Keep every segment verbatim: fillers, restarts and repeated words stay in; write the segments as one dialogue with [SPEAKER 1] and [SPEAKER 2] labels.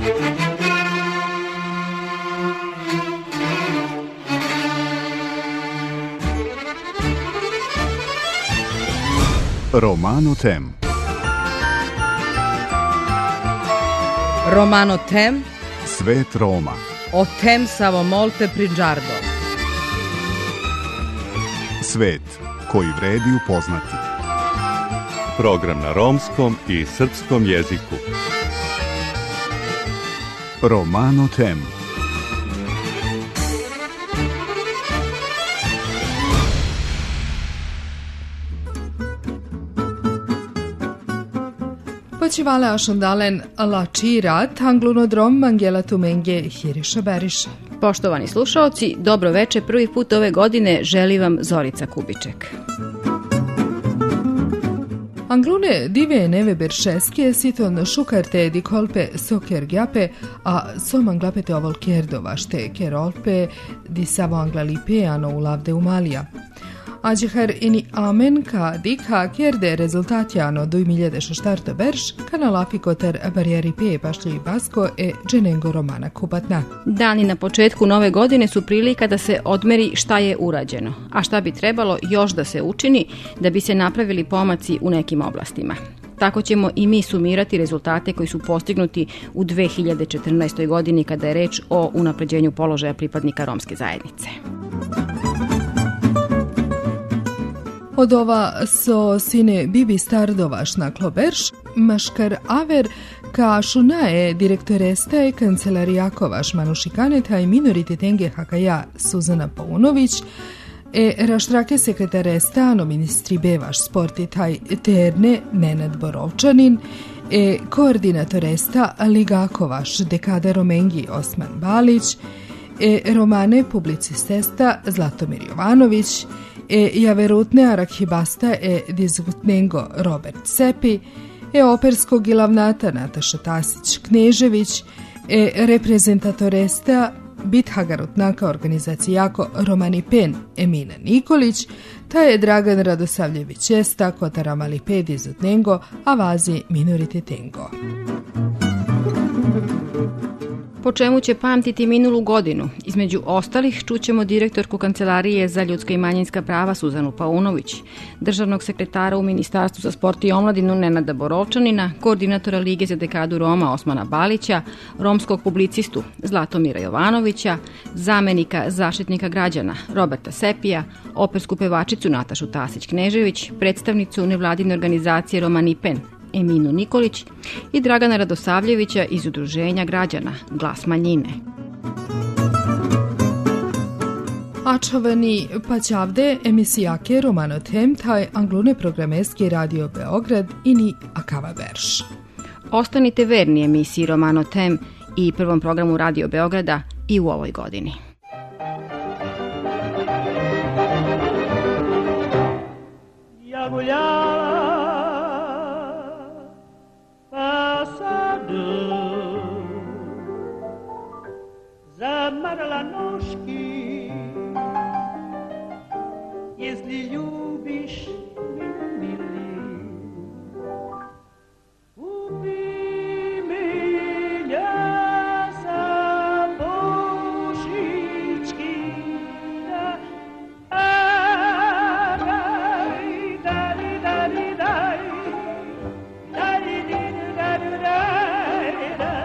[SPEAKER 1] Romano Tem.
[SPEAKER 2] Romano Tem.
[SPEAKER 1] Svet Roma.
[SPEAKER 2] O tem samo molte prigiardo.
[SPEAKER 1] Svet koji vredi upoznati.
[SPEAKER 3] Program na romskom i srpskom jeziku.
[SPEAKER 1] Romano Tem.
[SPEAKER 4] Počivale ašandalen lači rat anglunodrom Angela Tumenge Hiriša Beriša.
[SPEAKER 5] Poštovani slušaoci, dobro veče, prvi put ove godine želi vam Zorica Kubiček.
[SPEAKER 4] Anglune dive neve beršeske siton šukarte di kolpe soker gjape, a som anglapete ovol kerdovašte kerolpe di savo anglalipeano u lavde umalija. Ađehar ini amen ka dika kerde rezultatjano duimiljadešeštarto berš kanalafikoter barijeri pe pašlji i basko e dženengo romana kubatna.
[SPEAKER 5] Dani na početku nove godine su prilika da se odmeri šta je urađeno, a šta bi trebalo još da se učini da bi se napravili pomaci u nekim oblastima. Tako ćemo i mi sumirati rezultate koji su postignuti u dve hiljade četrnaestoj. godini kada je reč o unapređenju položaja pripadnika romske zajednice.
[SPEAKER 4] Od ova so sine Bibi Stardovašna Kloberš, Maškar Aver, ka šunaje direktoreste Kancelarijakovaš Manušikaneta i minorititenge Hakaja Suzana Paunović, e raštrake sekretaresta ano ministri Bevaš sporti taj Terne Nenad Borovčanin, e koordinatoresta Ligakovaš Dekada Romengi Osman Balić, e romane publicistesta Zlatomir Jovanović, e javerutne arakhibasta e dizvutnengo Robert Sepi, e operskog gilavnata Nataša Tasić-Knežević, e reprezentatoresta Bithagarutnaka organizacijako Romani Pen Emina Nikolić, ta je Dragan Radosavljević Esta, Kotaramali Pe dizvutnengo, a vazi minorititengo.
[SPEAKER 5] Po čemu će pamtiti minulu godinu? Između ostalih čućemo direktorku Kancelarije za ljudska i manjinska prava Suzanu Paunović, državnog sekretara u Ministarstvu za sport i omladinu Nenada Borovčanina, koordinatora Lige za dekadu Roma Osmana Balića, romskog publicistu Zlatomira Jovanovića, zamenika zaštitnika građana Roberta Sepija, opersku pevačicu Natašu Tasić-Knežević, predstavnicu nevladine organizacije Romani Pen Eminu Nikolić i Dragana Radosavljevića iz Udruženja građana Glas manjine.
[SPEAKER 4] Ačavani paćavde emisijake Romano Tem taj anglune programeski Radio Beograd ini Akava Berš.
[SPEAKER 5] Ostanite verni emisiji Romano Tem i prvom programu Radio Beograda i u ovoj godini.
[SPEAKER 6] Ja voljala zamarla noški, jeśli ljubiš mnie mili, kupi mnie za pošički, a daj, daj, daj, daj, daj, daj, daj, daj.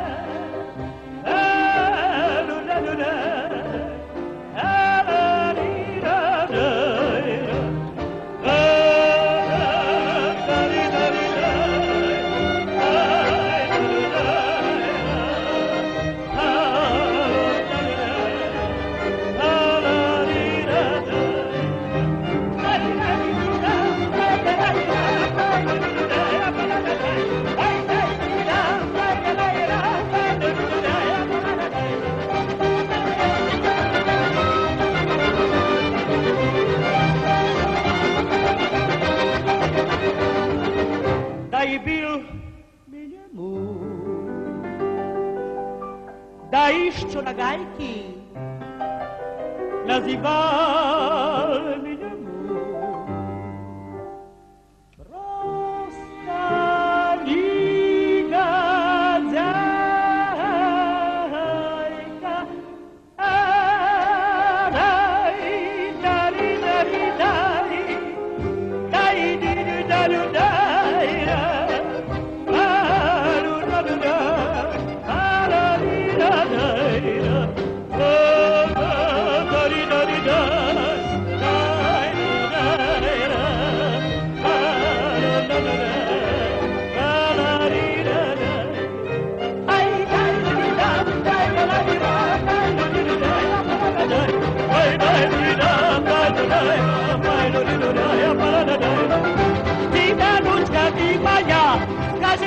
[SPEAKER 6] Da išću na gajki, nazival mi njemu. Prosta njega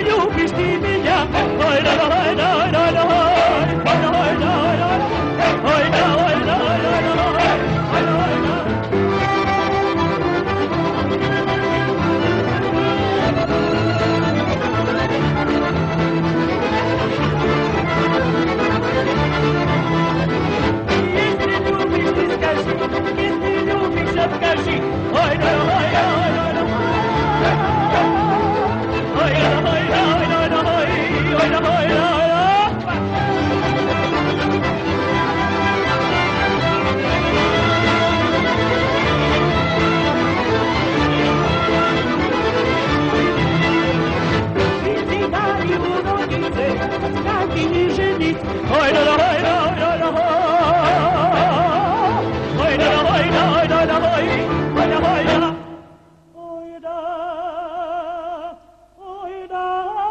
[SPEAKER 6] любишь ты меня, ой да ой да ой да ой да ой да ой да ой да ой да ой да ой да ой да. Скажи, ой да ой да ой да ой да ой да ой да ой да ой да ой да ой да. Как и не женить, ой да ой да ой да ой да ой да ой да ой да ой да ой ой да ой да ой да ой да.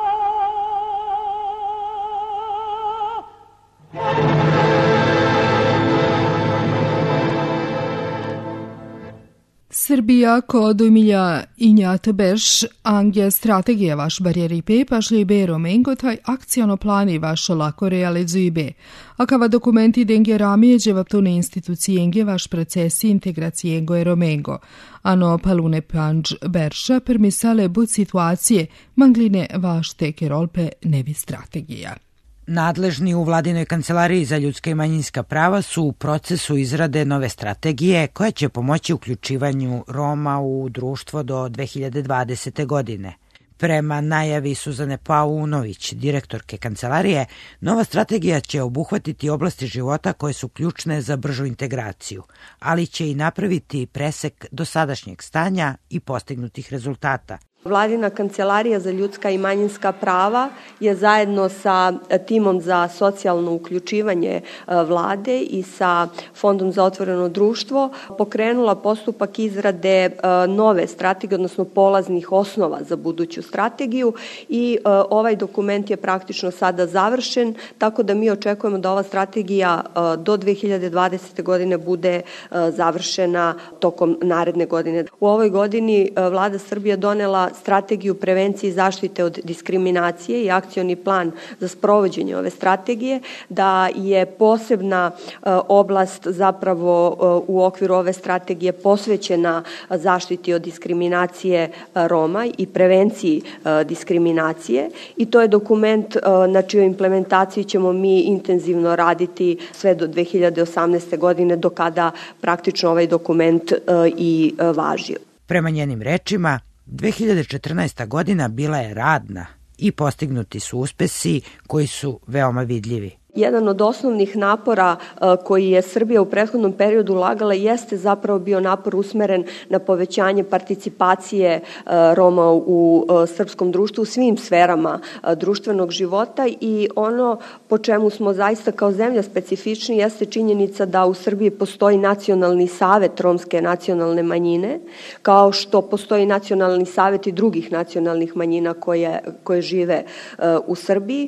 [SPEAKER 4] Srbija kod Emilja Injatbeš, Angje strategije vaš barjeri pe, pašli be Romengotaj, akciono plani vaš lako realizuj be. Akava dokumenti denge ramije dževaptune institucije enge vaš procesi integracije engo e Romengo. Ano palune panđ berša permisale bud situacije mangline vaš teke rolpe nevi strategija.
[SPEAKER 7] Nadležni u Vladinoj kancelariji za ljudska i manjinska prava su u procesu izrade nove strategije koja će pomoći uključivanju Roma u društvo do dve hiljade dvadesete. godine. Prema najavi Suzane Paunović, direktorke kancelarije, nova strategija će obuhvatiti oblasti života koje su ključne za bržu integraciju, ali će i napraviti presek dosadašnjeg stanja i postignutih rezultata.
[SPEAKER 8] Vladina kancelarija za ljudska i manjinska prava je zajedno sa timom za socijalno uključivanje vlade i sa Fondom za otvoreno društvo pokrenula postupak izrade nove strategije, odnosno polaznih osnova za buduću strategiju i ovaj dokument je praktično sada završen, tako da mi očekujemo da ova strategija do dve hiljade dvadesete. godine bude završena tokom naredne godine. U ovoj godini Vlada Srbije donela strategiju prevencije i zaštite od diskriminacije i akcioni plan za sprovođenje ove strategije, da je posebna oblast zapravo u okviru ove strategije posvećena zaštiti od diskriminacije Roma i prevenciji diskriminacije i to je dokument na čijoj implementaciji ćemo mi intenzivno raditi sve do dve hiljade osamnaeste. godine do kada praktično ovaj dokument i važi.
[SPEAKER 7] Prema njenim rečima, dve hiljade četrnaesta. godina bila je radna i postignuti su uspesi koji su veoma vidljivi.
[SPEAKER 8] Jedan od osnovnih napora koji je Srbija u prethodnom periodu ulagala jeste zapravo bio napor usmeren na povećanje participacije Roma u srpskom društvu u svim sferama društvenog života i ono po čemu smo zaista kao zemlja specifični jeste činjenica da u Srbiji postoji nacionalni savet romske nacionalne manjine, kao što postoji nacionalni savet i drugih nacionalnih manjina koje, koje žive u Srbiji.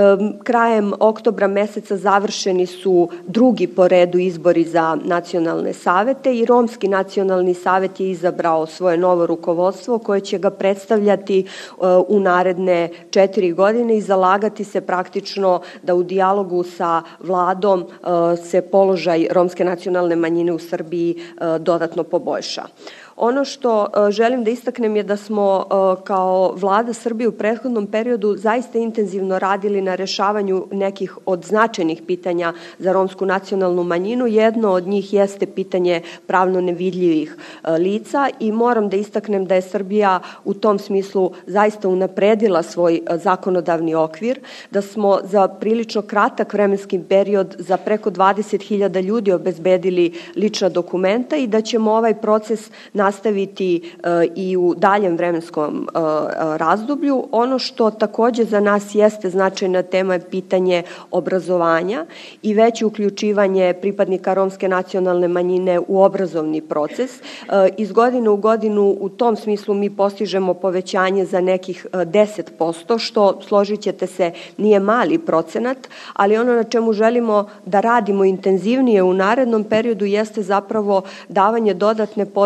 [SPEAKER 8] Krajem oktobra meseca završeni su drugi po redu izbori za nacionalne savete i Romski nacionalni savet je izabrao svoje novo rukovodstvo koje će ga predstavljati u naredne četiri godine i zalagati se praktično da u dijalogu sa vladom se položaj romske nacionalne manjine u Srbiji dodatno poboljša. Ono što želim da istaknem je da smo kao Vlada Srbije u prethodnom periodu zaista intenzivno radili na rešavanju nekih od značajnih pitanja za romsku nacionalnu manjinu. Jedno od njih jeste pitanje pravno nevidljivih lica i moram da istaknem da je Srbija u tom smislu zaista unapredila svoj zakonodavni okvir, da smo za prilično kratak vremenski period za preko dvadeset hiljada ljudi obezbedili lična dokumenta i da ćemo ovaj proces nastaviti i u daljem vremenskom razdoblju. Ono što takođe za nas jeste značajna tema je pitanje obrazovanja i veće uključivanje pripadnika romske nacionalne manjine u obrazovni proces. Iz godine u godinu u tom smislu mi postižemo povećanje za nekih deset posto, što, složit ćete se, nije mali procenat, ali ono na čemu želimo da radimo intenzivnije u narednom periodu jeste zapravo davanje dodatne podrške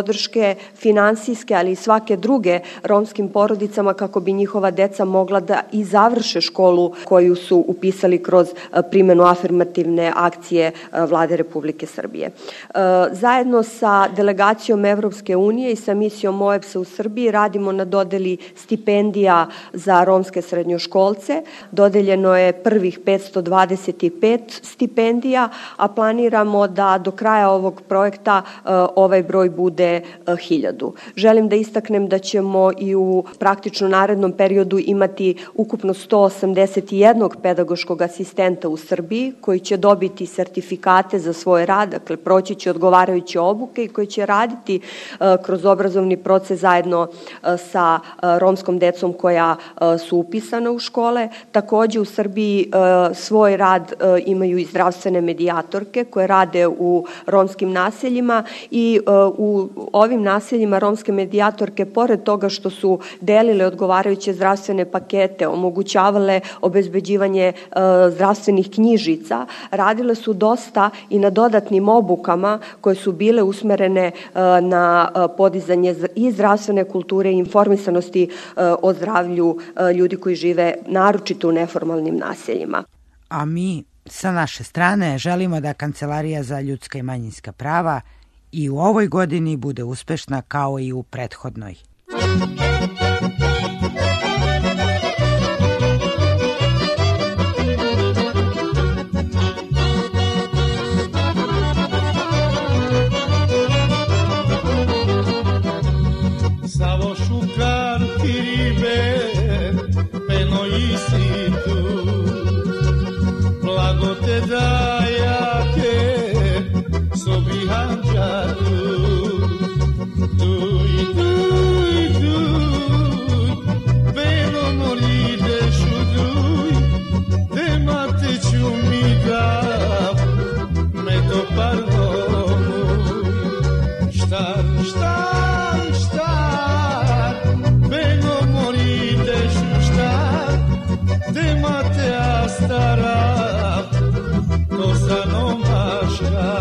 [SPEAKER 8] podrške finansijske, ali i svake druge romskim porodicama kako bi njihova deca mogla da i završe školu koju su upisali kroz primjenu afirmativne akcije Vlade Republike Srbije. Zajedno sa delegacijom Evropske unije i sa misijom O E B S-a u Srbiji radimo na dodeli stipendija za romske srednjoškolce. Dodeljeno je prvih petsto dvadeset pet stipendija, a planiramo da do kraja ovog projekta ovaj broj bude hiljadu. Želim da istaknem da ćemo i u praktično narednom periodu imati ukupno sto osamdeset jedan pedagoškog asistenta u Srbiji koji će dobiti sertifikate za svoj rad, dakle proći će odgovarajuće obuke i koji će raditi kroz obrazovni proces zajedno sa romskom decom koja su upisana u škole. Takođe u Srbiji svoj rad imaju i zdravstvene medijatorke koje rade u romskim naseljima i u ovim naseljima romske medijatorke, pored toga što su delile odgovarajuće zdravstvene pakete, omogućavale obezbeđivanje zdravstvenih knjižica, radile su dosta i na dodatnim obukama koje su bile usmerene na podizanje i zdravstvene kulture i informisanosti o zdravlju ljudi koji žive naročito u neformalnim naseljima.
[SPEAKER 7] A mi sa naše strane želimo da Kancelarija za ljudska i manjinska prava i u ovoj godini bude uspešna kao i u prethodnoj.
[SPEAKER 9] Savo šukar ti ribe, peno isi tu, blago te dajake, sobi hanđatu, tuj, tuj, tuj, peno morideš u duj, te mate ću mi da, me to parlomu, štar, štar, štar, peno morideš u štar, te mate a stara, to sa nomaška.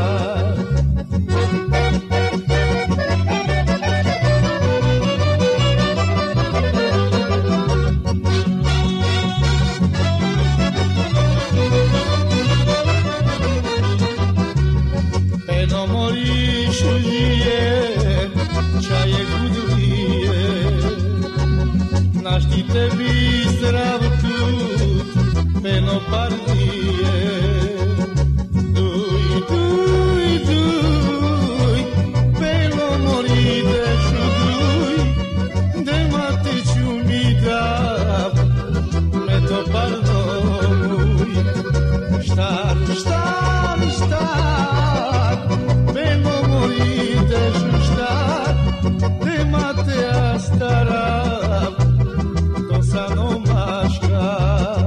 [SPEAKER 9] Peno moriš ulije, čaje gudlije, naš ti tebi zdrav tut, peno partije. Duj, duj, duj, peno morideš u duj, de mati ću mi da, me to pardomuj. Štar, štar, štar, peno morideš u štar, de mate a stara, to sa nomaška.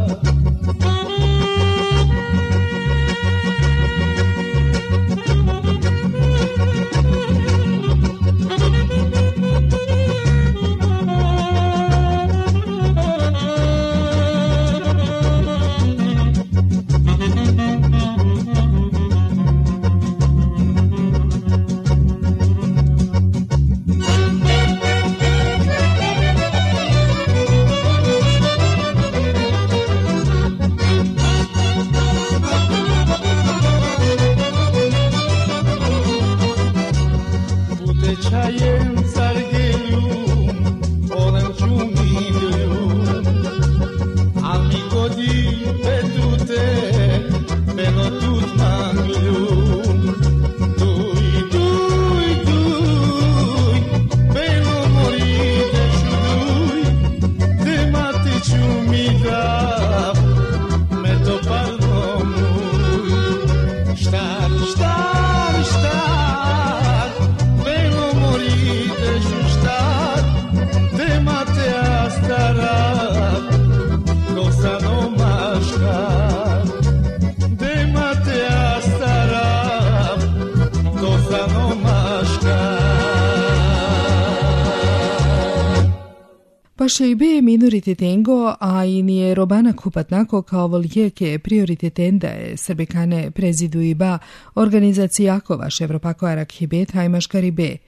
[SPEAKER 4] Pašejbe minorititengo, a i nije robana kupatnako kao voljeke priorititendae srbekane prezidu iba organizacijakovaš Evropako Arak Hibet hajmaš Karibe.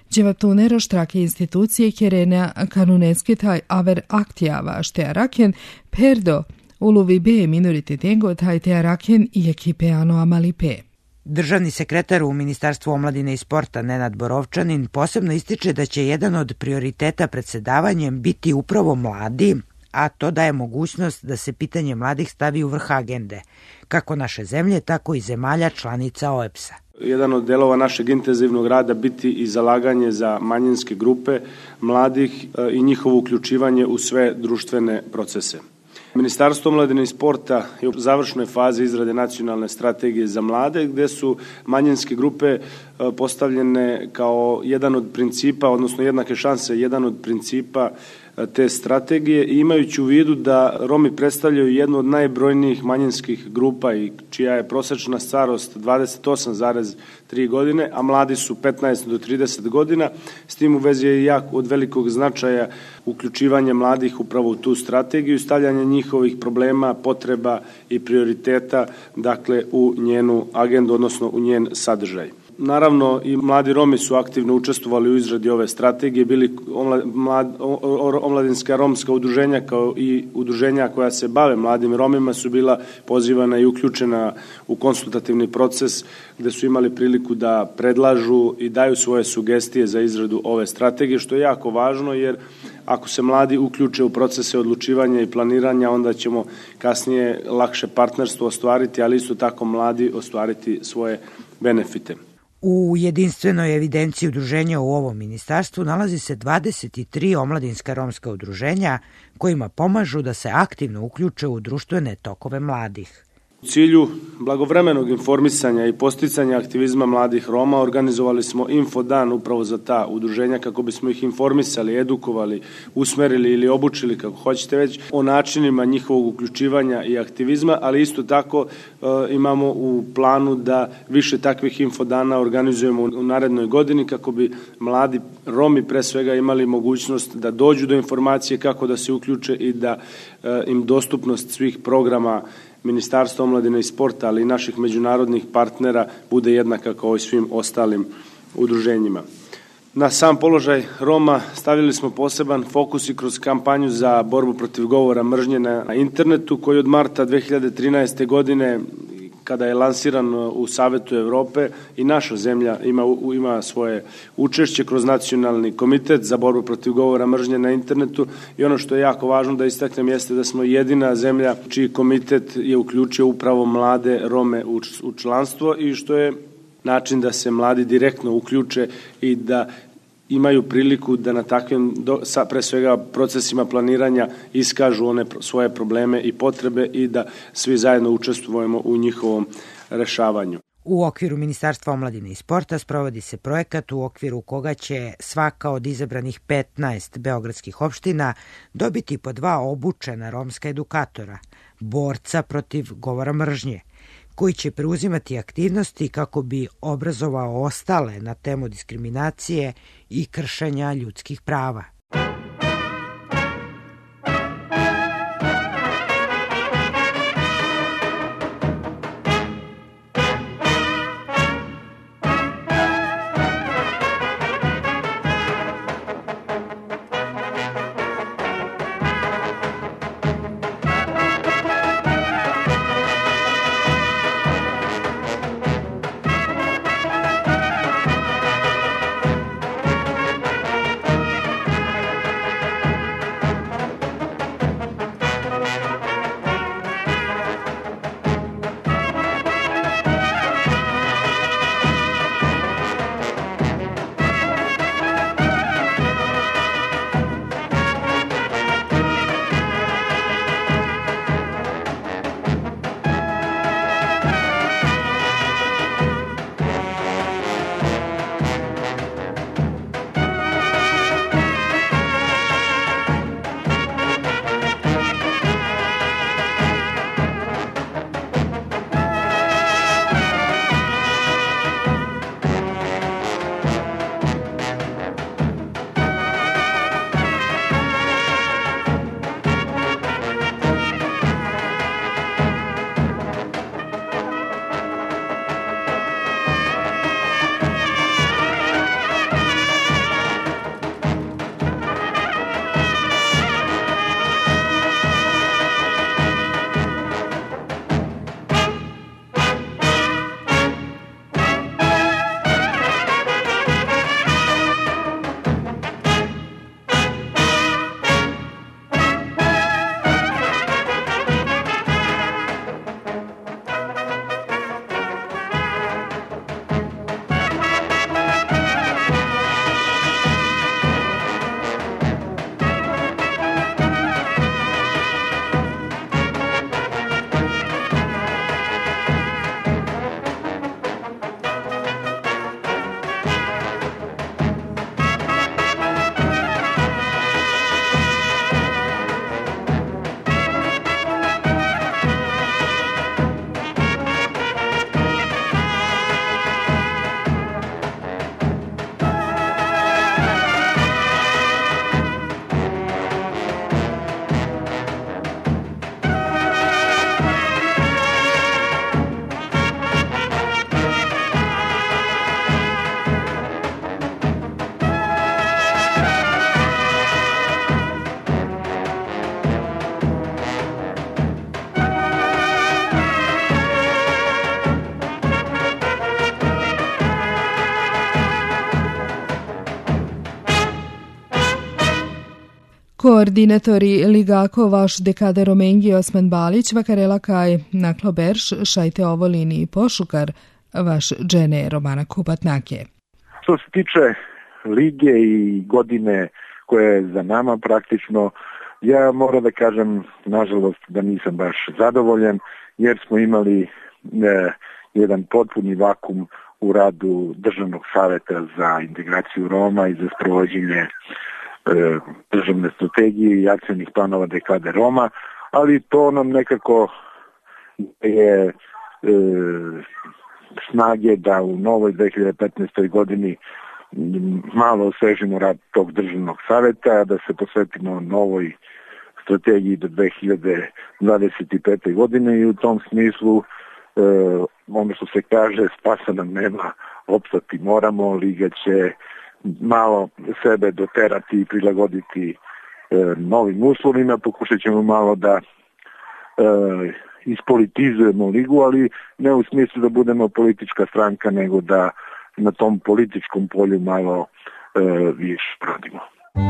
[SPEAKER 4] Djevatunero štrake institucije kjerena kanunetskitaj aver aktijava štearaken perdo uluvi be minorite dengo taj tearaken i ekipe ano amalipe.
[SPEAKER 7] Državni sekretar u Ministarstvu omladine i sporta Nenad Borovčanin posebno ističe da će jedan od prioriteta predsedavanjem biti upravo mladi, a to daje mogućnost da se pitanje mladih stavi u vrh agende, kako naše zemlje, tako i zemalja članica O E B S-a.
[SPEAKER 10] Jedan od delova našeg intenzivnog rada biti i zalaganje za manjinske grupe mladih i njihovo uključivanje u sve društvene procese. Ministarstvo omladine i sporta je u završnoj fazi izrade nacionalne strategije za mlade, gde su manjinske grupe postavljene kao jedan od principa, odnosno jednake šanse, jedan od principa te strategije, i imajući u vidu da Romi predstavljaju jednu od najbrojnijih manjinskih grupa i čija je prosečna starost dvadeset osam zarez tri godine, a mladi su petnaest do trideset godina, s tim u vezi je jako od velikog značaja uključivanje mladih upravo u tu strategiju, stavljanje njihovih problema, potreba i prioriteta, dakle, u njenu agendu, odnosno u njen sadržaj. Naravno, i mladi Romi su aktivno učestvovali u izradi ove strategije, bili omlad, omladinska romska udruženja kao i udruženja koja se bave mladim Romima su bila pozivana i uključena u konsultativni proces gde su imali priliku da predlažu i daju svoje sugestije za izradu ove strategije, što je jako važno jer ako se mladi uključe u procese odlučivanja i planiranja, onda ćemo kasnije lakše partnerstvo ostvariti, ali isto tako mladi ostvariti svoje benefite.
[SPEAKER 7] U jedinstvenoj evidenciji udruženja u ovom ministarstvu nalazi se dvadeset tri omladinska romska udruženja kojima pomažu da se aktivno uključe u društvene tokove mladih.
[SPEAKER 10] U cilju blagovremenog informisanja i posticanja aktivizma mladih Roma organizovali smo infodan upravo za ta udruženja kako bismo ih informisali, edukovali, usmerili ili obučili, kako hoćete već, o načinima njihovog uključivanja i aktivizma, ali isto tako e, imamo u planu da više takvih infodana organizujemo u narednoj godini kako bi mladi Romi pre svega imali mogućnost da dođu do informacije kako da se uključe i da e, im dostupnost svih programa Ministarstva omladine i sporta, ali i naših međunarodnih partnera bude jednaka kao i svim ostalim udruženjima. Na sam položaj Roma stavili smo poseban fokus i kroz kampanju za borbu protiv govora mržnje na internetu, koji od marta dve hiljade trinaeste. godine, kada je lansiran u Savetu Evrope, i naša zemlja ima, ima svoje učešće kroz Nacionalni komitet za borbu protiv govora mržnje na internetu, i ono što je jako važno da istaknem jeste da smo jedina zemlja čiji komitet je uključio upravo mlade Rome u, u članstvo, i što je način da se mladi direktno uključe i da imaju priliku da na takvim, sa, pre svega procesima planiranja, iskažu one svoje probleme i potrebe i da svi zajedno učestvujemo u njihovom rešavanju.
[SPEAKER 7] U okviru Ministarstva omladine i sporta sprovodi se projekat u okviru koga će svaka od izabranih petnaest beogradskih opština dobiti po dva obučena romska edukatora, borca protiv govora mržnje, koji će preuzimati aktivnosti kako bi obrazovao ostale na temu diskriminacije i kršenja ljudskih prava.
[SPEAKER 4] Koordinatori Ligako vaš dekade Romengi Osman Balić, vakarela kaj naklo berš, šajte ovolini pošukar, vaš džene Romana Kupatnake.
[SPEAKER 11] Što se tiče lige i godine koje je za nama praktično, ja moram da kažem, nažalost, da nisam baš zadovoljan, jer smo imali e, jedan potpuni vakum u radu Državnog saveta za integraciju Roma i za sprovođenje e, državne strategije i akcijnih planova dekade Roma, ali to nam nekako je e, snage da u novoj dve hiljade petnaestoj godini malo osvežimo rad tog Državnog saveta, da se posvetimo novoj strategiji do dve hiljade dvadeset pete. godine i u tom smislu e, ono što se kaže, spasa nam nema, opstati moramo, Liga će malo sebe doterati i prilagoditi e, novim uslovima, pokušat ćemo malo da e, ispolitizujemo Ligu, ali ne u smislu da budemo politička stranka, nego da na tom političkom polju malo e, više radimo.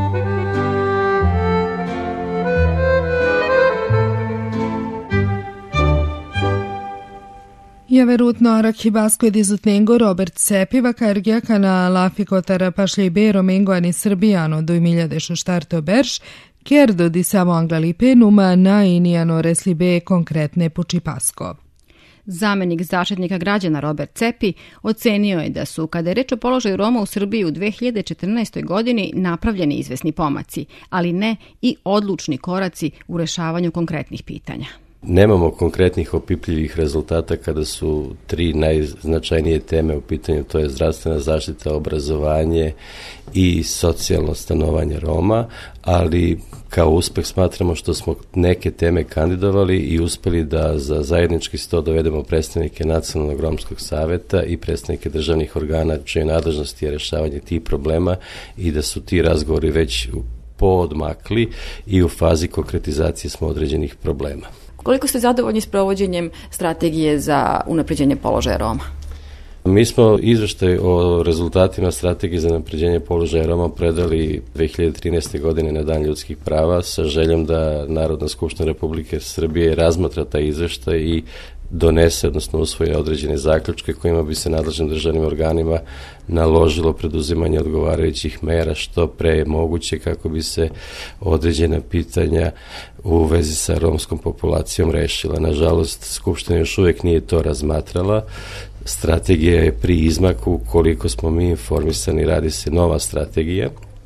[SPEAKER 4] Ja verutno Arhibasko ed izutnengo Robert Cepiva kargjaka na lafikotara pašljej Romengo ani Srbijano do miljadešu štarto berš, kerdo di samo anglalipe numa na inijano reslibe konkretne pučipasko.
[SPEAKER 5] Zamenik zaštitnika građana Robert Cepi ocenio je da su, kada je reč o položaju Roma u Srbiji u dve hiljade četrnaestoj. godini, napravljeni izvesni pomaci, ali ne i odlučni koraci u rešavanju konkretnih pitanja.
[SPEAKER 12] Nemamo konkretnih opipljivih rezultata kada su tri najznačajnije teme u pitanju, to je zdravstvena zaštita, obrazovanje i socijalno stanovanje Roma, ali kao uspeh smatramo što smo neke teme kandidovali i uspeli da za zajednički sto dovedemo predstavnike Nacionalnog romskog saveta i predstavnike državnih organa čije nadležnosti je rešavanje tih problema i da su ti razgovori već poodmakli i u fazi konkretizacije smo određenih problema.
[SPEAKER 5] Koliko ste zadovoljni s provođenjem strategije za unapređenje položaja Roma?
[SPEAKER 12] Mi smo izveštaj o rezultatima strategije za unapređenje položaja Roma predali dve hiljade trinaeste. godine na Dan ljudskih prava sa željom da Narodna skupština Republike Srbije razmatra taj izveštaj i donese, odnosno usvoje određene zaključke kojima bi se nadležnim državnim organima naložilo preduzimanje odgovarajućih mera što pre je moguće kako bi se određena pitanja u vezi sa romskom populacijom rešila. Nažalost, Skupština još uvijek nije to razmatrala. Strategija je pri izmaku, koliko smo mi informisani, radi se nova strategija.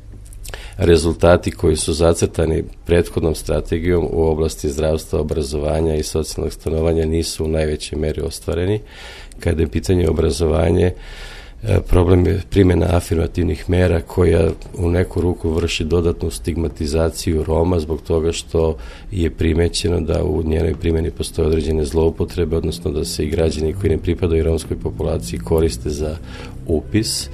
[SPEAKER 12] Rezultati koji su zacrtani prethodnom strategijom u oblasti zdravstva, obrazovanja i socijalnog stanovanja nisu u najvećoj meri ostvareni. Kada je pitanje obrazovanje, problem je primjena afirmativnih mera koja u neku ruku vrši dodatnu stigmatizaciju Roma zbog toga što je primećeno da u njenoj primjeni postoje određene zloupotrebe, odnosno da se i građani koji ne pripadaju romskoj populaciji koriste za upis.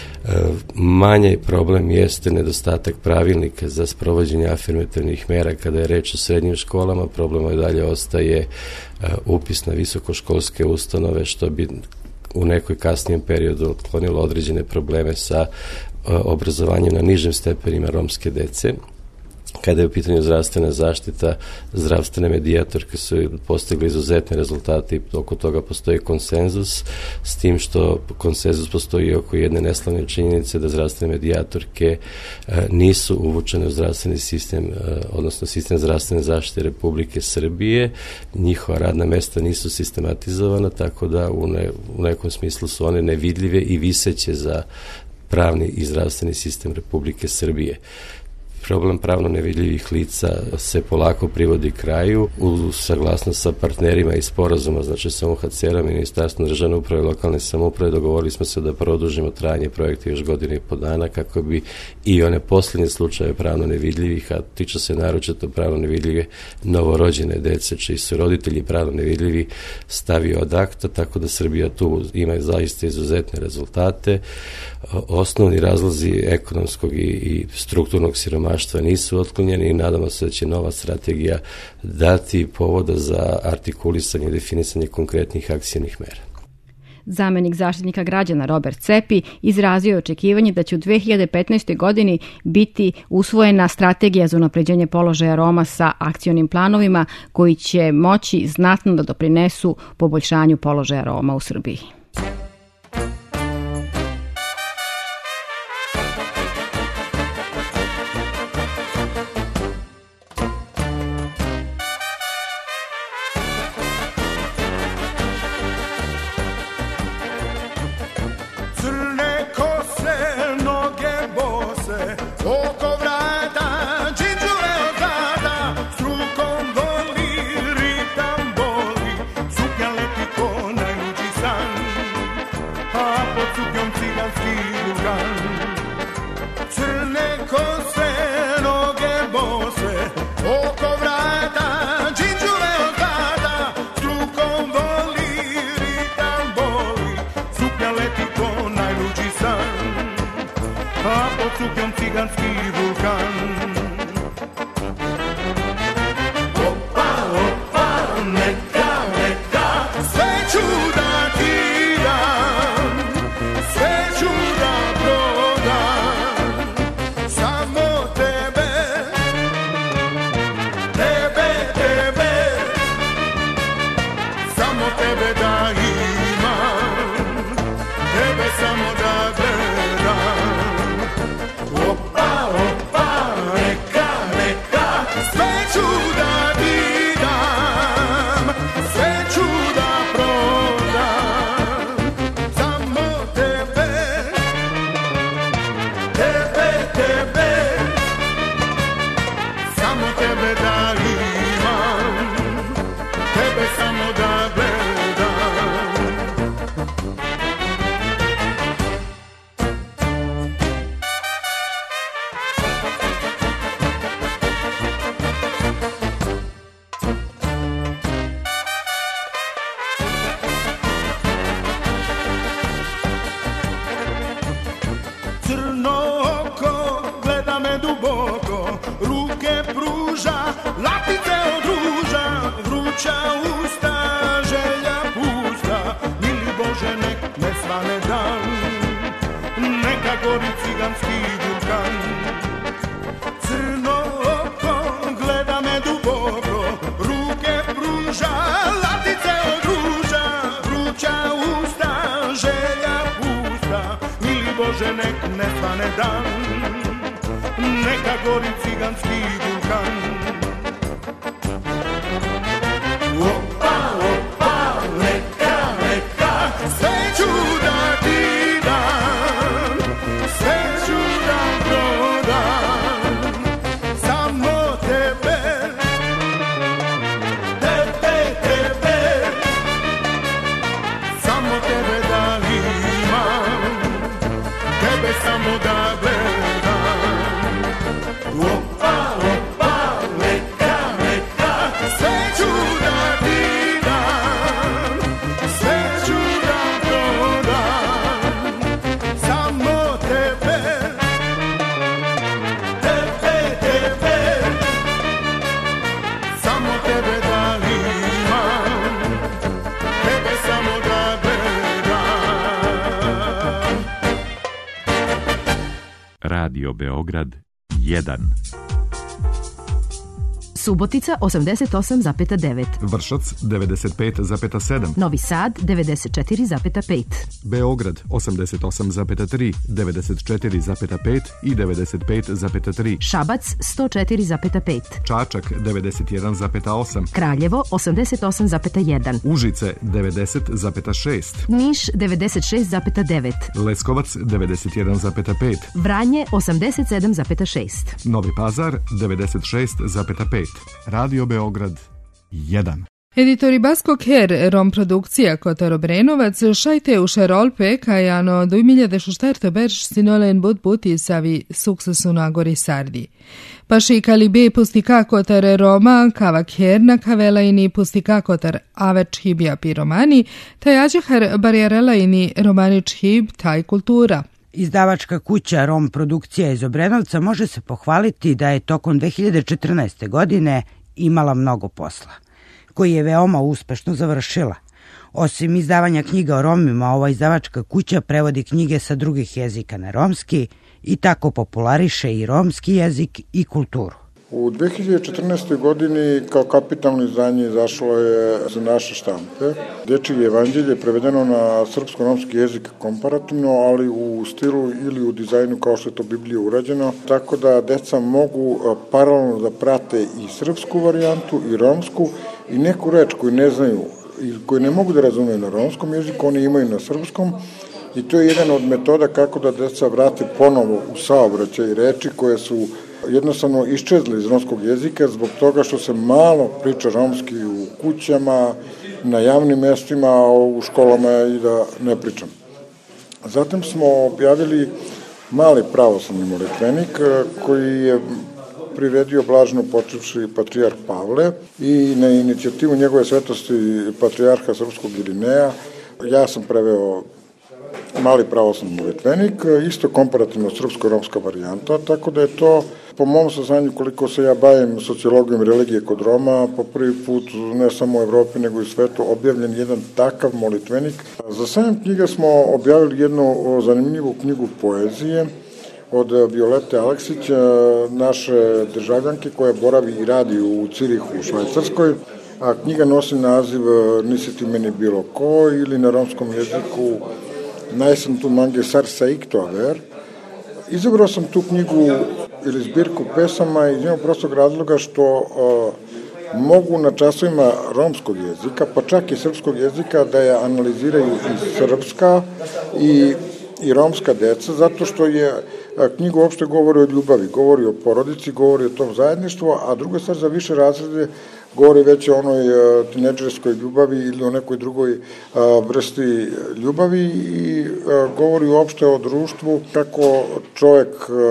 [SPEAKER 12] Manji problem jeste nedostatak pravilnika za sprovođenje afirmativnih mera kada je reč o srednjim školama. Problem je dalje ostaje upis na visokoškolske ustanove što bi u nekoj kasnijem periodu otklonilo određene probleme sa obrazovanjem na nižim stepenima romske dece. Kada je u pitanju zdravstvena zaštita, zdravstvene medijatorke su postigli izuzetne rezultate i oko toga postoji konsenzus, s tim što konsenzus postoji oko jedne neslavne činjenice da zdravstvene medijatorke nisu uvučene u zdravstveni sistem, odnosno sistem zdravstvene zaštite Republike Srbije. Njihova radna mesta nisu sistematizovana, tako da u, ne, u nekom smislu su one nevidljive i viseće za pravni i zdravstveni sistem Republike Srbije. Problem pravno nevidljivih lica se polako privodi kraju u saglasnost sa partnerima i sporazuma, znači sa U N H C R-om, Ministarstvom državne uprave i lokalne samouprave. Dogovorili smo se da produžimo trajanje projekta još godine i po dana kako bi i one posljednje slučaje pravno nevidljivih, a tiče se naročito pravno nevidljive novorođene dece čiji su roditelji pravno nevidljivi, stavio od akta, tako da Srbija tu ima zaista izuzetne rezultate. Osnovni razlozi ekonomskog i, i strukturnog siromaštva nisu otklonjeni i nadamo se da će nova strategija dati povoda za artikulisanje i definisanje konkretnih akcijnih mera.
[SPEAKER 5] Zamenik zaštitnika građana Robert Cepi izrazio je očekivanje da će u dve hiljade petnaestoj. godini biti usvojena strategija za unapređenje položaja Roma sa akcionim planovima koji će moći znatno da doprinesu poboljšanju položaja Roma u Srbiji.
[SPEAKER 13] Radio Beograd jedan.
[SPEAKER 14] Subotica osamdeset osam zarez devet.
[SPEAKER 15] Vršac devedeset pet zarez sedam.
[SPEAKER 14] Novi Sad devedeset četiri zarez pet.
[SPEAKER 15] Beograd osamdeset osam zarez tri, devedeset četiri zarez pet i devedeset pet zarez tri.
[SPEAKER 14] Šabac sto četiri zarez pet.
[SPEAKER 15] Čačak devedeset jedan zarez osam.
[SPEAKER 14] Kraljevo osamdeset osam zarez jedan.
[SPEAKER 15] Užice devedeset zarez šest.
[SPEAKER 14] Niš devedeset šest zarez devet.
[SPEAKER 15] Leskovac devedeset jedan zarez pet.
[SPEAKER 14] Vranje osamdeset sedam zarez šest.
[SPEAKER 15] Novi Pazar devedeset šest zarez pet. Radio Beograd jedan.
[SPEAKER 4] Editori Baskog Her Rom produkcija Kotar Obrenovac šajte u Šerolpe kajano do dvajset berš sinolen bud buti savi sukcesu na gori sardi. Paši kalibe pustika Kotar Roma kavak her na kavelajni pustika Kotar aveč hibija pi romani, tajađehar barjerelajni romanič hib taj kultura.
[SPEAKER 7] Izdavačka kuća Rom produkcija iz Obrenovca može se pohvaliti da je tokom dve hiljade četrnaeste. godine imala mnogo posla, koji je veoma uspešno završila. Osim izdavanja knjiga o Romima, ova izdavačka kuća prevodi knjige sa drugih jezika na romski i tako populariše i romski jezik i kulturu.
[SPEAKER 16] U dve hiljade četrnaestoj. godini kao kapitalno izdanje izašlo je za naše štampe. Dečije evanđelje je prevedeno na srpsko-romski jezik komparativno, ali u stilu ili u dizajnu kao što je to Biblija urađeno, tako da deca mogu paralelno da prate i srpsku varijantu i romsku i neku reč koju ne znaju i koju ne mogu da razumeju na romskom jeziku, oni imaju na srpskom. I to je jedan od metoda kako da deca vrate ponovo u saobraćaj reči koje su jednostavno iščezli iz romskog jezika zbog toga što se malo priča romski u kućama, na javnim mestima, a u školama i da ne pričam. Zatim smo objavili mali pravoslavni molitvenik koji je priredio blažno počivši patrijarh Pavle i na inicijativu njegove svetosti patrijarha srpskog Irineja ja sam preveo mali pravoslavni molitvenik, isto komparativno srpsko-romska varijanta, tako da je to, po mom saznanju koliko se ja bavim sociologijom religije kod Roma, po prvi put ne samo u Evropi nego i u svetu objavljen jedan takav molitvenik. Za sajam knjiga smo objavili jednu zanimljivu knjigu poezije od Violete Aleksić, naše državljanke koja boravi i radi u Cirihu u Švajcarskoj, a knjiga nosi naziv Nisi ti meni bilo ko ili na romskom jeziku Najsam tu mange sar sa ikto aver. Izabrao sam tu knjigu ili zbirku pesama iz jednog prostog razloga što uh, mogu na časovima romskog jezika, pa čak i srpskog jezika, da je analiziraju i srpska i, i romska deca, zato što je knjiga uopšte govori o ljubavi, govori o porodici, govori o tom zajedništvu, a druga stvar za više razrede govori već o onoj tinejdžerskoj ljubavi ili o nekoj drugoj vrsti ljubavi i govori uopšte o društvu, kako čovjek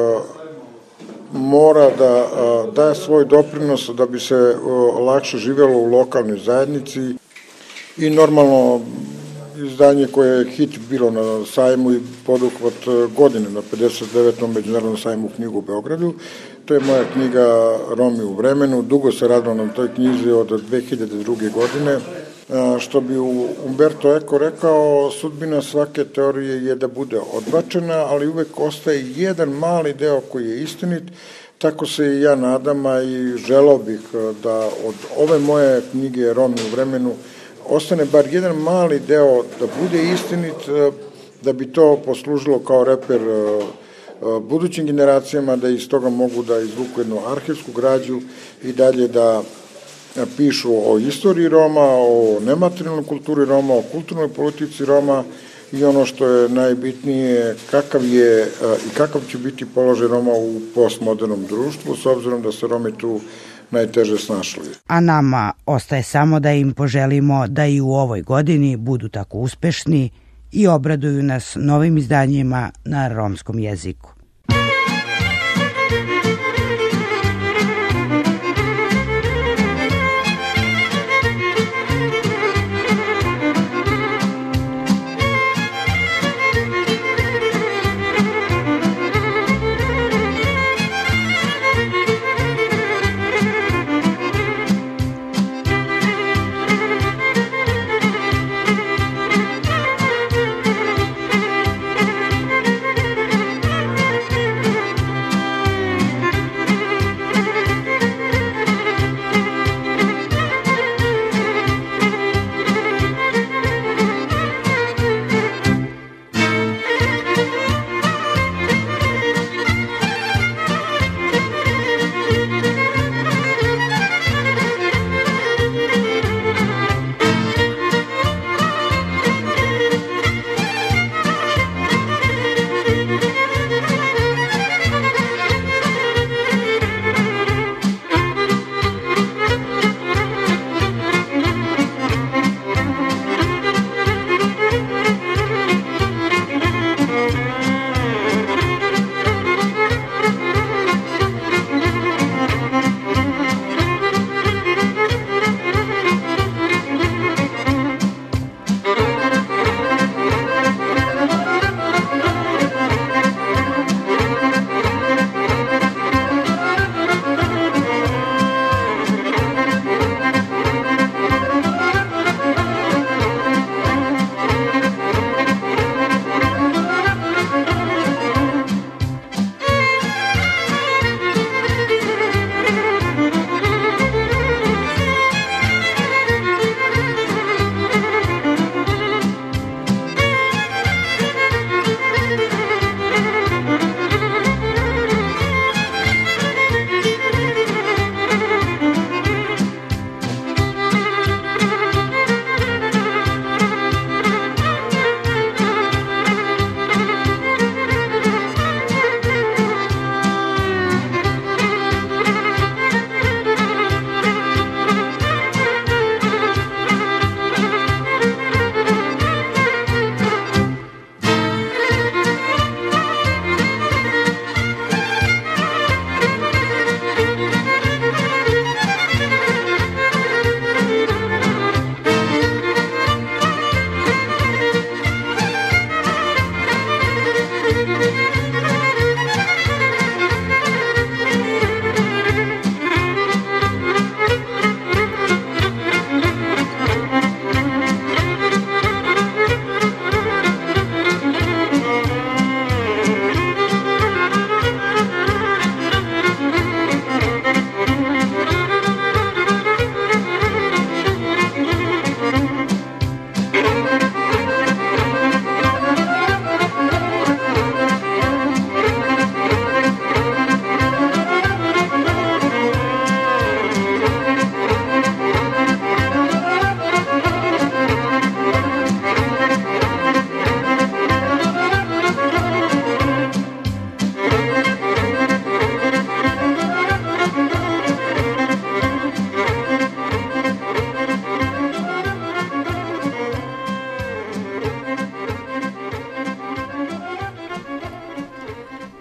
[SPEAKER 16] mora da daje svoj doprinos da bi se lakše živjelo u lokalnoj zajednici i normalno izdanje koje je hit bilo na sajmu i poduhvat godine na pedeset devetom međunarodnom sajmu knjigu u Beogradu. To je moja knjiga Romi u vremenu. Dugo se radilo na toj knjizi od dve hiljade druge. godine. Što bi Umberto Eco rekao, sudbina svake teorije je da bude odbačena, ali uvek ostaje jedan mali deo koji je istinit. Tako se i ja nadam, a i želeo bih da od ove moje knjige Romi u vremenu ostane bar jedan mali deo da bude istinit, da bi to poslužilo kao reper budućim generacijama, da iz toga mogu da izvuku jednu arhivsku građu i dalje da pišu o istoriji Roma, o nematerijalnoj kulturi Roma, o kulturnoj politici Roma i ono što je najbitnije, kakav je i kakav će biti položaj Roma u postmodernom društvu, s obzirom da se Romi tu najteže snašli.
[SPEAKER 7] A nama ostaje samo da im poželimo da i u ovoj godini budu tako uspešni i obraduju nas novim izdanjima na romskom jeziku.
[SPEAKER 17] Thank you.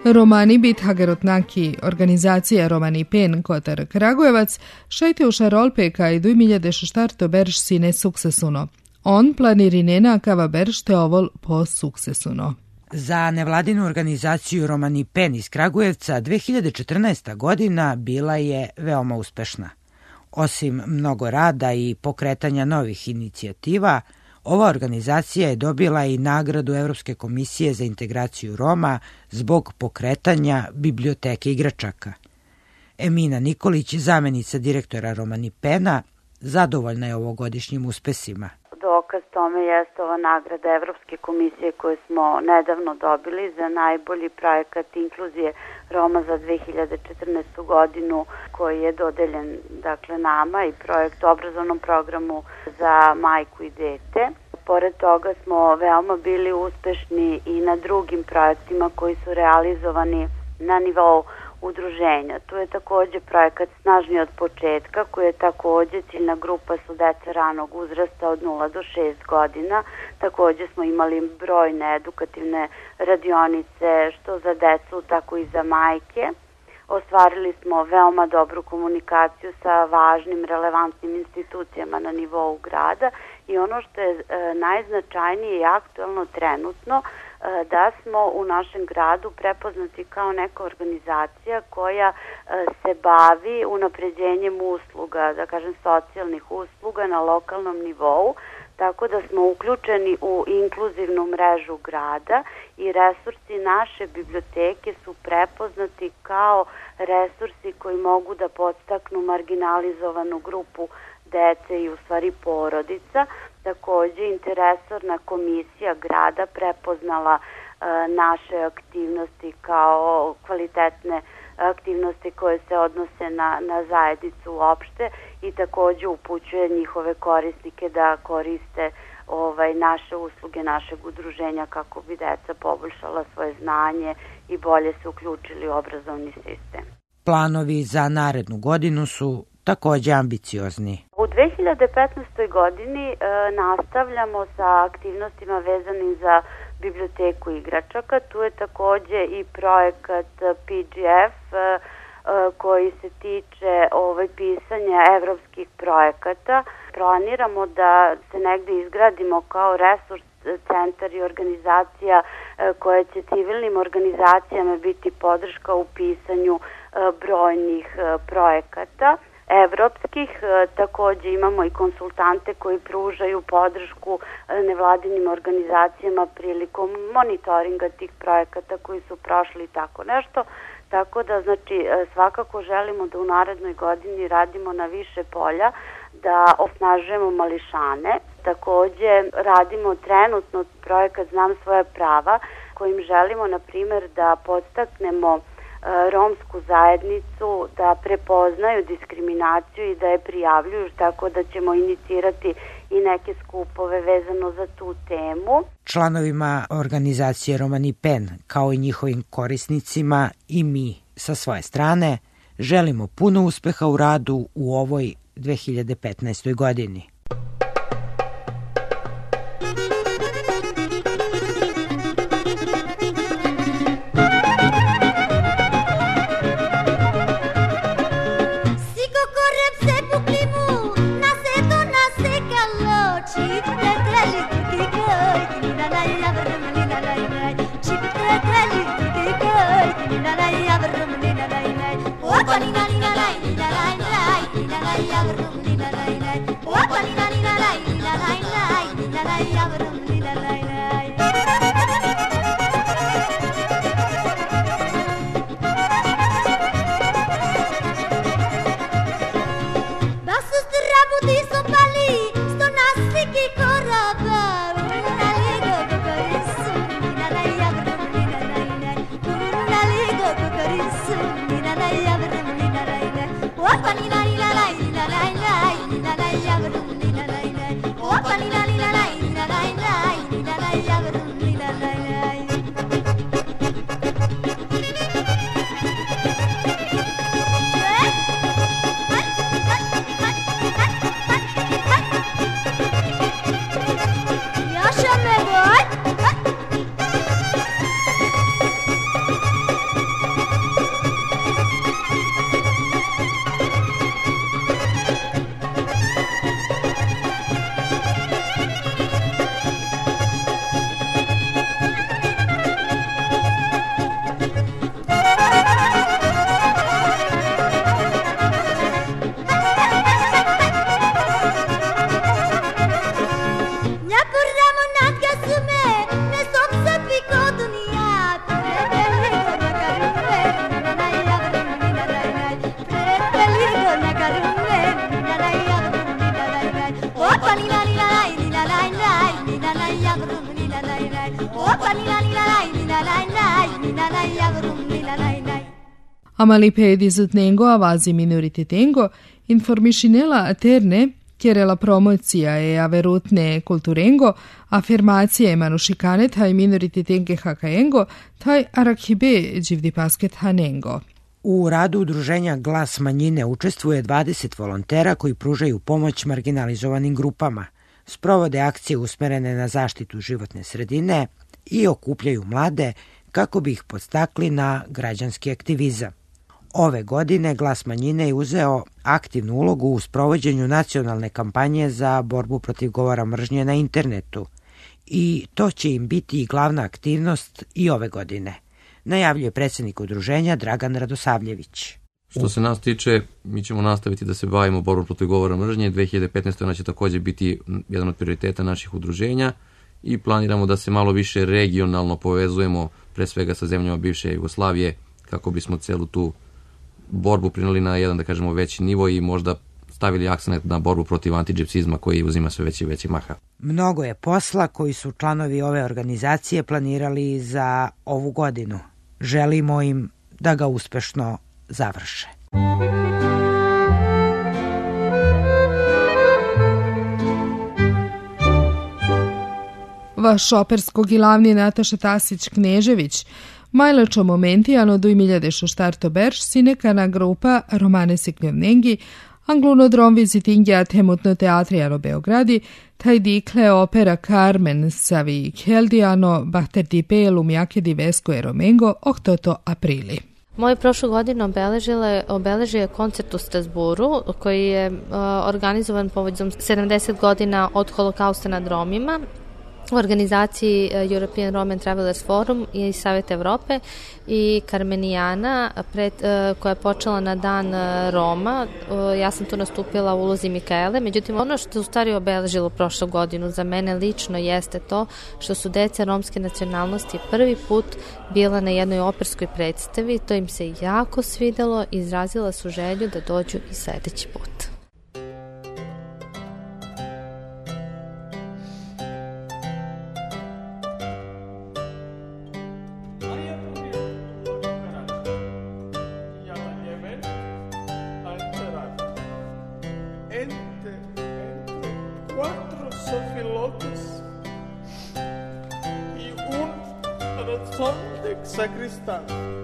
[SPEAKER 4] Romani bit Hagerotnaki, organizacija Romani Pen Kotar Kragujevac, šajte u Šarolpe kaj du milijade šeštarto berš sine suksesuno. On planiri nena kava berš te ovol po suksesuno.
[SPEAKER 7] Za nevladinu organizaciju Romani Pen iz Kragujevca dve hiljade četrnaesta godina bila je veoma uspešna. Osim mnogo rada i pokretanja novih inicijativa, ova organizacija je dobila i nagradu Evropske komisije za integraciju Roma zbog pokretanja biblioteke igračaka. Emina Nikolić, zamenica direktora Romani Pena, zadovoljna je ovogodišnjim uspesima.
[SPEAKER 17] Dokaz tome jeste ova nagrada Evropske komisije koju smo nedavno dobili za najbolji projekat inkluzije Roma za dve hiljade četrnaestu godinu, koji je dodeljen dakle nama, i projekt obrazovnom programu za majku i dete. Pored toga smo veoma bili uspešni i na drugim projektima koji su realizovani na nivou udruženja. Tu je takođe projekat Snažni od početka, koji je takođe ciljna grupa su deca ranog uzrasta od nula do šest godina. Takođe smo imali brojne edukativne radionice što za decu, tako i za majke. Ostvarili smo veoma dobru komunikaciju sa važnim, relevantnim institucijama na nivou grada i ono što je e, najznačajnije i aktuelno trenutno, e, da smo u našem gradu prepoznati kao neka organizacija koja e, se bavi unapređenjem usluga, da kažem socijalnih usluga na lokalnom nivou, tako da smo uključeni u inkluzivnu mrežu grada i resursi naše biblioteke su prepoznati kao resursi koji mogu da podstaknu marginalizovanu grupu dece i u stvari porodica. Takođe, interresorna komisija grada prepoznala e, naše aktivnosti kao kvalitetne aktivnosti koje se odnose na, na zajednicu uopšte i takođe upućuje njihove korisnike da koriste ovaj, naše usluge našeg udruženja kako bi deca poboljšala svoje znanje i bolje se uključili u obrazovni sistem.
[SPEAKER 7] Planovi za narednu godinu su takođe ambiciozni.
[SPEAKER 17] U dve hiljade petnaestoj godini e, nastavljamo sa aktivnostima vezanim za biblioteku igračaka. Tu je takođe i projekat P G F e, koji se tiče ovaj, pisanja evropskih projekata. Planiramo da se negde izgradimo kao resurs centar i organizacija e, koja će civilnim organizacijama biti podrška u pisanju e, brojnih e, projekata evropskih. Takođe imamo i konsultante koji pružaju podršku nevladinim organizacijama prilikom monitoringa tih projekata koji su prošli i tako nešto. Tako da, znači, svakako želimo da u narednoj godini radimo na više polja, da osnažujemo mališane. Takođe radimo trenutno projekat Znam svoje prava, kojim želimo, na primer, da podstaknemo romsku zajednicu da prepoznaju diskriminaciju i da je prijavljuju, tako da ćemo inicirati i neke skupove vezano za tu temu.
[SPEAKER 7] Članovima organizacije Romani Pen, kao i njihovim korisnicima, i mi sa svoje strane želimo puno uspeha u radu u ovoj dve hiljade petnaestoj godini.
[SPEAKER 18] Opa,
[SPEAKER 4] Amalipe dizutnengo avazi minoritetengo, informišinela terne, kjerela promocija e averutne kulturengo, afirmacije manušikane taj minorititenge hakaengo, taj arakhibe dživdipasket hanengo.
[SPEAKER 7] U radu udruženja Glas manjine učestvuje dvadeset volontera koji pružaju pomoć marginalizovanim grupama, sprovode akcije usmerene na zaštitu životne sredine i okupljaju mlade kako bi ih podstakli na građanski aktivizam. Ove godine Glas manjine je uzeo aktivnu ulogu u sprovođenju nacionalne kampanje za borbu protiv govora mržnje na internetu i to će im biti i glavna aktivnost i ove godine, najavljuje predsjednik udruženja Dragan Radosavljević.
[SPEAKER 18] Što se nas tiče, mi ćemo nastaviti da se bavimo borbom protiv govora mržnje. dve hiljade petnaeste. ona će također biti jedan od prioriteta naših udruženja i planiramo da se malo više regionalno povezujemo, pre svega sa zemljama bivše Jugoslavije, kako bismo celu tu borbu prinuli na jedan, da kažemo, veći nivo i možda stavili akcent na borbu protiv antidžepsizma koji uzima sve veći i veći maha.
[SPEAKER 7] Mnogo je posla koji su članovi ove organizacije planirali za ovu godinu. Želimo im da ga uspešno završe.
[SPEAKER 4] Vaš operskog i glavni Nataša Tasić-Knežević Majlačo momentijano du imiljade štarto berš sinekana grupa Romane Siknjevnengi, anglunodrom vizitingja temutno teatrijano Beogradi, taj dikle opera Carmen savi Keldijano, bahterdi pelum jakedi vesko e romengo, oktoto aprili.
[SPEAKER 19] Moje prošle godine obeležio je koncert u Strasburu koji je uh, organizovan povodom sedamdeset godina od holokausta nad Romima u organizaciji European Roman Travelers Forum i Savjet Evrope i Carmenijana pred, koja je počela na dan Roma. Ja sam tu nastupila u ulozi Mikaele, međutim ono što je u stvari obeležilo prošlu godinu za mene lično jeste to što su deca romske nacionalnosti prvi put bila na jednoj operskoj predstavi, to im se jako svidelo i izrazila su želju da dođu i sledeći put.
[SPEAKER 9] Sacristán.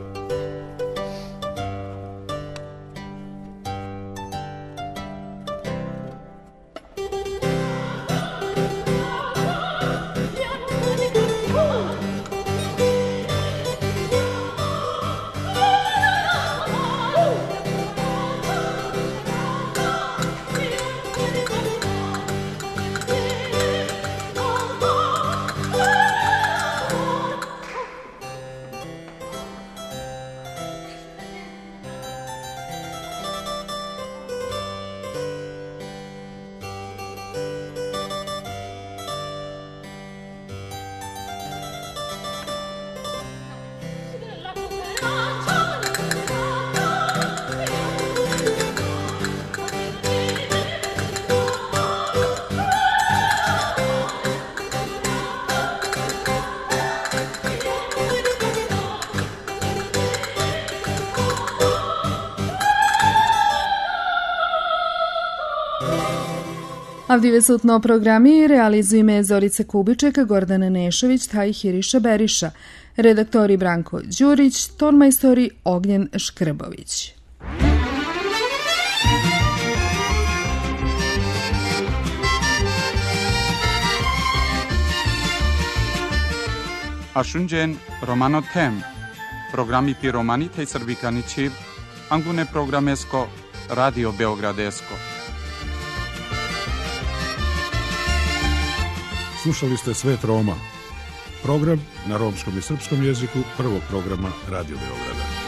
[SPEAKER 4] Avdive sutno programi realizujeme Zorica Kubiček, Gordana Nešović, taj Hiriša Beriša, redaktori Branko Đurić, tonmajstori Ognjen Škrbović.
[SPEAKER 20] Ashunjen Romano Tem, programi pi romanite srbikaničiv, angune programesko, Radio Beogradesko.
[SPEAKER 21] Slušali ste Svet Roma, program na romskom i srpskom jeziku prvog programa Radio Beograda.